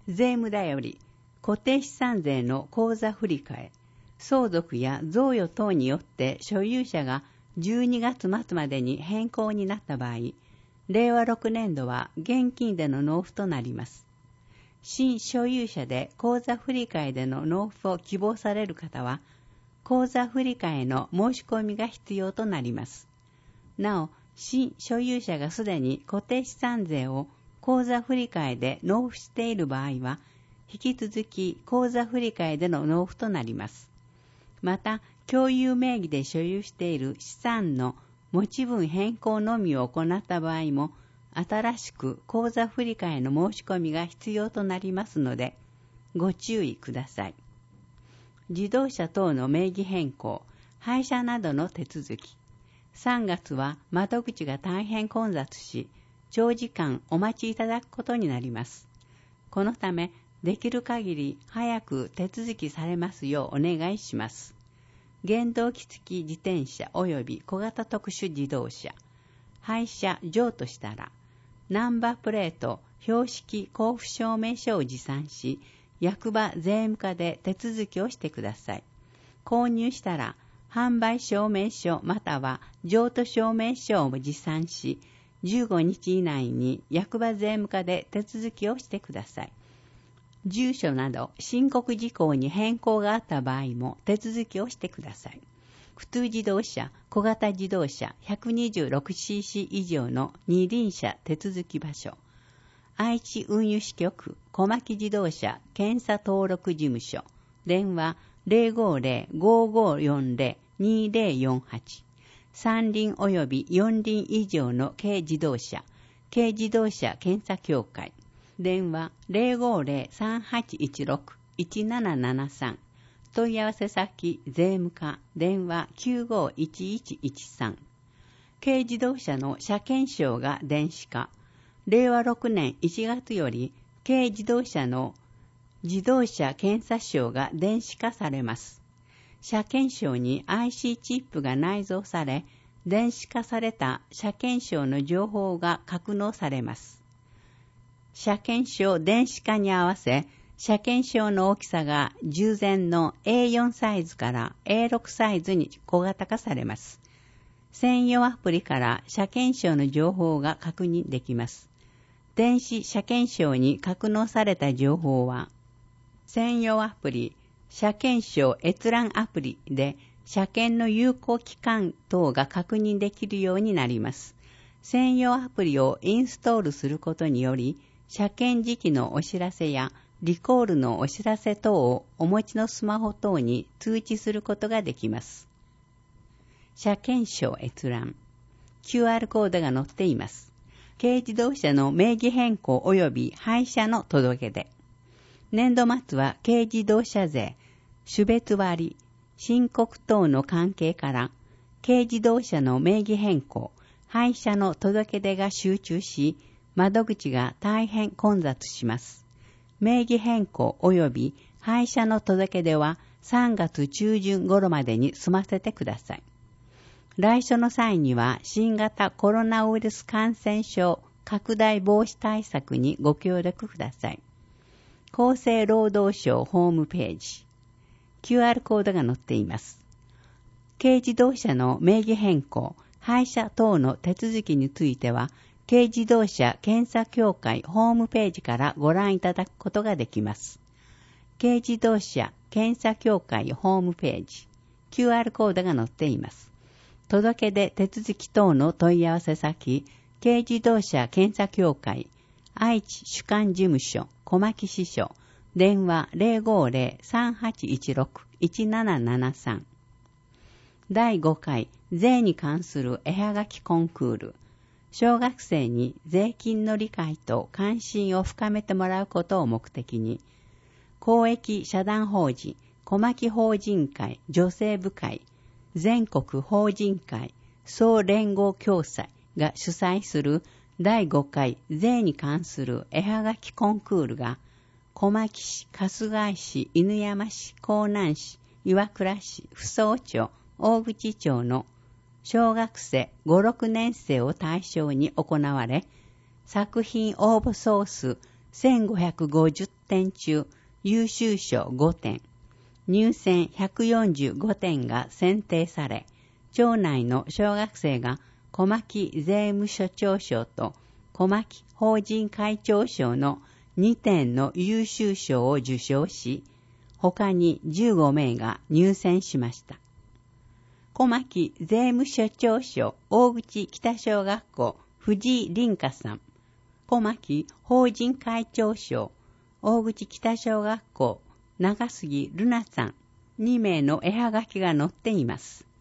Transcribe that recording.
税務だより固定資産税の口座振替、相続や贈与等によって所有者が12月末までに変更になった場合、令和6年度は現金での納付となります。新所有者で口座振替での納付を希望される方は、口座振替の申し込みが必要となります。なお、新所有者がすでに固定資産税を口座振替で納付している場合は、引き続き口座振替での納付となります。また、共有名義で所有している資産の持ち分変更のみを行った場合も、新しく口座振替の申し込みが必要となりますので、ご注意ください。自動車等の名義変更、廃車などの手続き。3月は窓口が大変混雑し、長時間お待ちいただくことになります。このため、できる限り早く手続きされますようお願いします。原動機付き自転車及び小型特殊自動車、廃車譲渡したら、ナンバープレート、標識交付証明書を持参し、役場税務課で手続きをしてください。購入したら、販売証明書または譲渡証明書を持参し、15日以内に役場税務課で手続きをしてください。住所など申告事項に変更があった場合も手続きをしてください。普通自動車、小型自動車 126cc 以上の二輪車手続き場所、愛知運輸支局小牧自動車検査登録事務所、電話 050-5540-2048、三輪及び四輪以上の軽自動車検査協会、電話 050-3816-1773、問い合わせ先税務課、電話 951113。軽自動車の車検証が電子化。令和6年1月より軽自動車の自動車検査証が電子化されます。車検証に IC チップが内蔵され、電子化された車検証の情報が格納されます。車検証電子化に合わせ、車検証の大きさが従前の A4 サイズから A6 サイズに小型化されます。専用アプリから車検証の情報が確認できます。電子車検証に格納された情報は、専用アプリ、車検証閲覧アプリで車検の有効期間等が確認できるようになります。専用アプリをインストールすることにより、車検時期のお知らせやリコールのお知らせ等をお持ちのスマホ等に通知することができます。車検証閲覧。QR コードが載っています。軽自動車の名義変更及び廃車の届け出。年度末は軽自動車税、種別割、申告等の関係から、軽自動車の名義変更、廃車の届け出が集中し、窓口が大変混雑します。名義変更及び廃車の届け出は3月中旬頃までに済ませてください。来所の際には新型コロナウイルス感染症拡大防止対策にご協力ください。厚生労働省ホームページ。QR コードが載っています。軽自動車の名義変更、廃車等の手続きについては、軽自動車検査協会ホームページからご覧いただくことができます。軽自動車検査協会ホームページ、QR コードが載っています。届け出手続き等の問い合わせ先、軽自動車検査協会、愛知主管事務所、小牧支所、電話 050-3816-1773。第5回税に関する絵はがきコンクール。小学生に税金の理解と関心を深めてもらうことを目的に、公益社団法人小牧法人会女性部会全国法人会総連合共催が主催する第5回税に関する絵はがきコンクールが、小牧市、春日井市、犬山市、江南市、岩倉市、扶桑町、大口町の小学生5、6年生を対象に行われ、作品応募総数1550 点中優秀賞5点、入選145点が選定され、町内の小学生が小牧税務署長賞と小牧法人会長賞の2点の優秀賞を受賞し、他に15名が入選しました。小牧税務署長賞大口北小学校藤井凛香さん、小牧法人会長賞大口北小学校長杉瑠奈さん、2名の絵はがきが載っています。